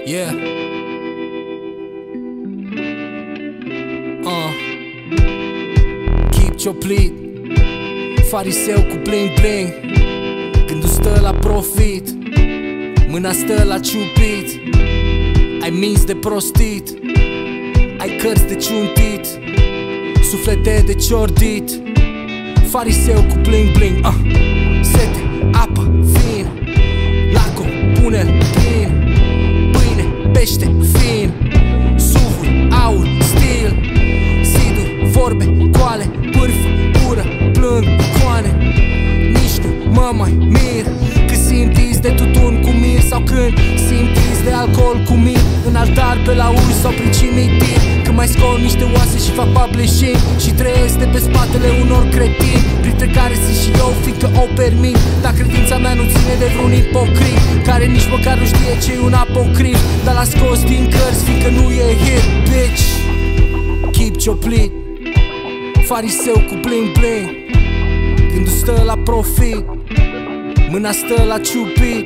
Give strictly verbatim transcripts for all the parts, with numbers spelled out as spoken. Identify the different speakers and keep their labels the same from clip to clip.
Speaker 1: Yeah. Uh. Keep cioplit, fariseu cu bling bling. Gândul stă la profit, mâna stă la ciupit. Ai minți de prostit, ai cărți de ciuntit, suflete de ciordit. Fariseu cu bling bling. uh. Sete, apă, vin, laco, pune-l plin. Pâine, pește, fin, suvuri, aur, stil. Ziduri, vorbe, coale, pârfă, ură, plâng, coane. Nici nu mă mai mir când simtiți de tutun cu mir, sau când simtiți de alcool cu mir în altar pe la ui sau prin cimitir. Când mai scol niște oase și fac publishing și trăiesc de pe spatele unor cretini, printre care sunt și eu, fiindcă o permit. Dar credința mea nu ține de vreun ipocrit care nici măcar nu știe ce-i un apocrif, dar l-a scos din cărți fiindcă nu e hit, bitch. Keep cioplit, fariseu cu bling bling. Gândul stă la profit, mâna stă la ciupit.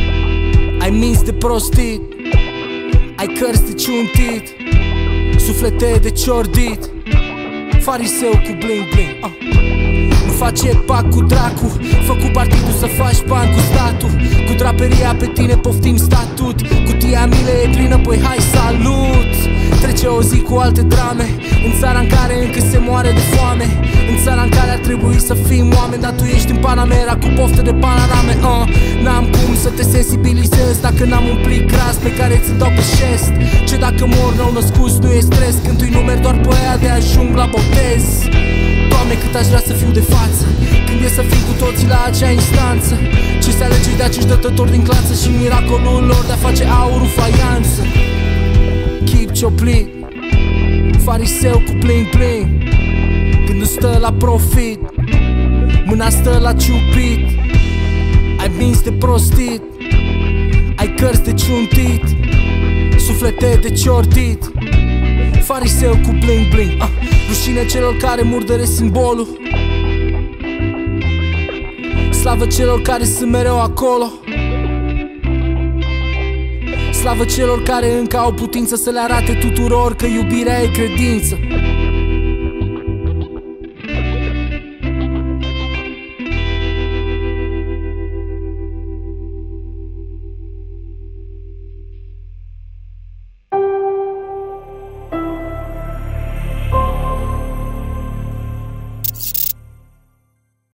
Speaker 1: Ai minți de prostit, ai cărți de ciuntit, suflete de ciordit. Fariseu cu bling bling. uh. Nu face pact cu dracu, fă cu partidul să faci bani cu statul. Cu draperia pe tine poftim statut, cutia mile e plină, păi hai salut. Trece o zi cu alte drame, în țara în care încă se moare de foame, în țara în care ar trebui să fim oameni, dar tu ești în Panamera cu poftă de panorame. uh. N-am cum să te sensibilizez dacă n-am un plic gras pe care ți-l dau pe șest. Ce dacă mor nou născuți nu e stres, când tu-i numeri doar pe aia de ajung la botez. Doamne, cât aș vrea să fiu de față când e să fim cu toții la acea instanță. Ce se alege de acești dătători din clasă și miracolul lor de a face aurul faianță. Keep cioplit, fariseu cu bling bling. Gândul stă la profit, mâna stă la ciupit. Ai minți de prostit, ai cărți de ciuntit, suflete de ciordit. Fariseu cu bling bling. uh. Rușine celor care murdăre simbolul, slavă celor care sunt mereu acolo, slavă celor care încă au putință să le arate tuturor că iubirea e credință.